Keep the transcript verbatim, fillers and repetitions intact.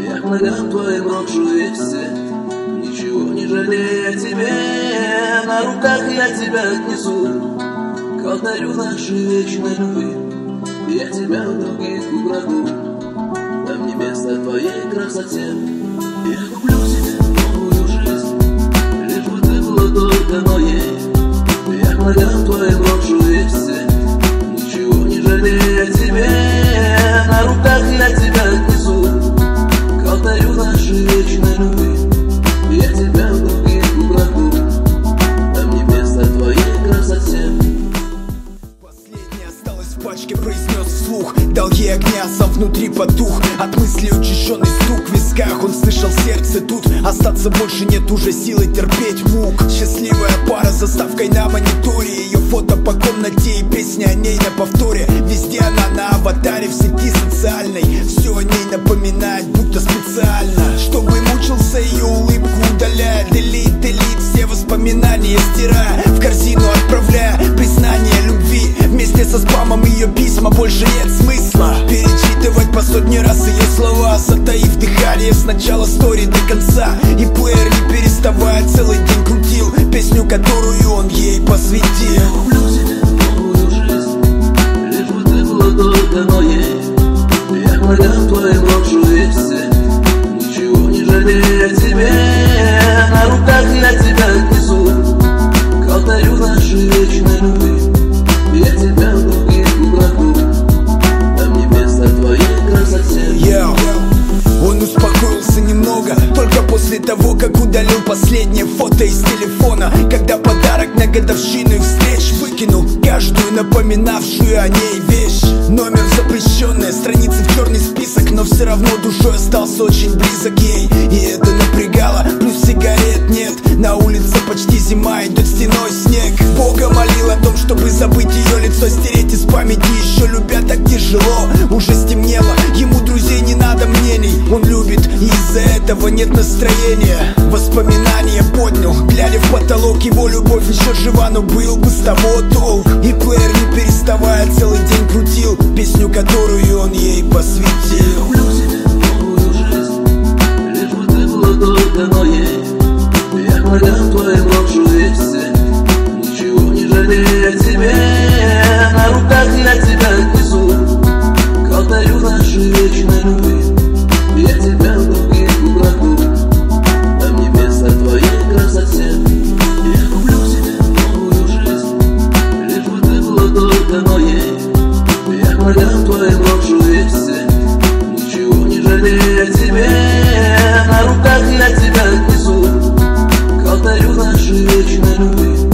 Я к ногам твоим брошу весь свет, ничего не жалея тебе. На руках я тебя отнесу к алтарю нашей вечной любви. Я тебя в других украду, там не место твоей красоте. Я куплю себе новую жизнь, лишь бы ты была только моей. Я к ногам твоим брошу весь свет, ничего не жалея тебе. На руках я тебя отнесу к алтарю нашей вечной любви. Я тебя в других убраху, там не место твоей красоте. Последнее осталось в пачке, произнес вслух. Дал ей огня, сам внутри потух. От мысли учащенный стук в висках. Он слышал сердце тут. Остаться больше нет уже силы терпеть мук. Счастливая пара с заставкой на мониторе. Ее фото по комнате и песня о ней на повторе. Везде она на аватаре в сети социальной. Все о ней напоминает, будто специально, чтобы мучился, ее улыбку удаляя. Делит, делит все воспоминания, стирая, в корзину отправляя признание любви. Вместе со спамом ее письма больше нет смысла перечитывать по сотни раз ее слова, затаив дыхание с начала стори до конца. И плеер не переставая целый день крутил песню, которую он ей посвятил. Куплю себе новую жизнь, лишь бы ты была только моей. Я к ногам твоим брошу весь свет, ничего не жалея тебе. На руках я тебя отнесу к алтарю нашей вечной любви. Я тебя в других убраху, там не место твоей красоте. Йоу. Он успокоился немного только после того, как удалил последнее фото из телефона. Когда подарок на годовщину их встреч выкинул каждую напоминавшую о ней вещь. Номер запрещенная, страницы в черный список, но все равно душой остался очень близок ей. И это напрягало, плюс сигарет нет. На улице почти зима, идет стеной снег. Бога молил о том, чтобы забыть ее лицо, стереть из памяти. Еще любя так тяжело, уже стемнело. Ему друзей не надо мнений, он любит, и из-за этого нет настроения. Воспоминания поднял, глядя в потолок. Его любовь еще жива, но был бы с того толк. И плеер не переставая целый день крутил песню, которую он ей посвятил. Куплю себе новую жизнь, лишь бы ты была только моей. Я к ногам твоим брошу весь свет, ничего не жалея тебе. На руках я тебя отнесу к алтарю нашей вечной любви. Я тебя в других убраху, там не место твоей красоте. Я куплю себе новую жизнь, лишь бы ты была только моей. Я к ногам твоим брошу весь свет, ничего не жалея тебе. На руках я тебя отнесу к алтарю нашей вечной любви.